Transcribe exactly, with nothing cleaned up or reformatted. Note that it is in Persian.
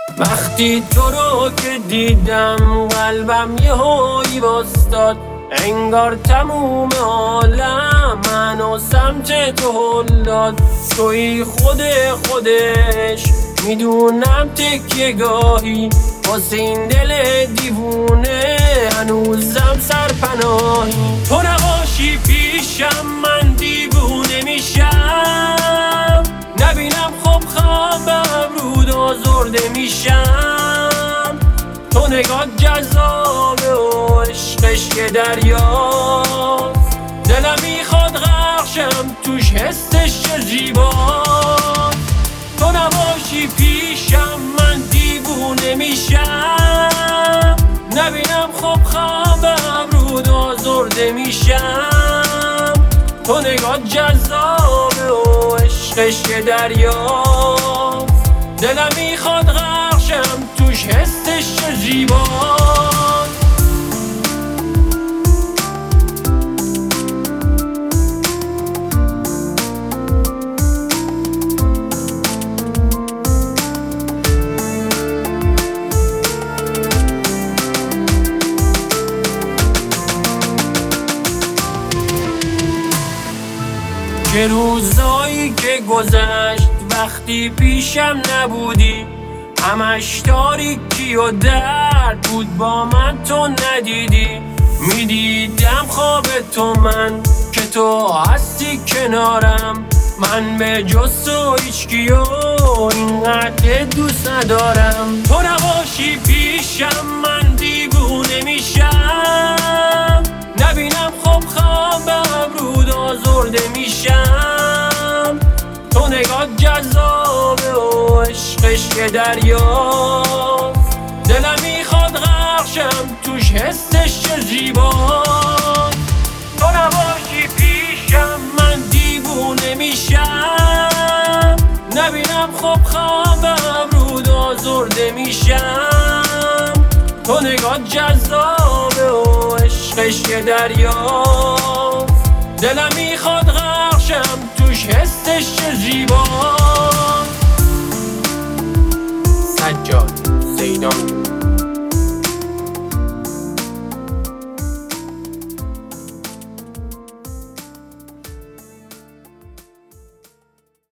وقتی تو رو که دیدم قلبم یه هایی باستاد، انگار تموم عالم منو سمت تو هل داد. توی خود خودش میدونم تکیه گاهی، واسه این دل دیوونه هنوزم سرپناهی. تو نباشی پیشم من دیوونه میشم، نبینم خوب خوابم رود آزرده میشم. تو نگاه جذابه و عشقش که دریاست، دلم میخواد غرقشم توش حسش چه زیباست. تو نباشی پیشم من دیوونه میشم، نبینم خوب خوابم رود آزرده میشم. تو نگاه جذابه و عشقش که دریاست، دلم میخواد غرقشم توش حسش چه زیباست. چه روزایی که گذشت وقتی پیشم نبودی، همش تاریکی و درد بود با من تو ندیدی. میدیدم خواب تو من که تو هستی کنارم، من به جز تو هیچکیو اینقدر دوست ندارم. تو نباشی پیشم من دیوونه میشم، نبینم خوب خوابم رود آزرده میشم. تو نگاه جذابه و عشقش که دریاست، دلم میخواد غرقشم توش حسش چه زیباست. تو نباشی پیشم من دیوونه میشم، نبینم خوب خوابم رود آزرده میشم. تو نگاه جذابه و عشقش که دریاست، دلم میخواد غرقشم توش حسش چه زیباست. سجاد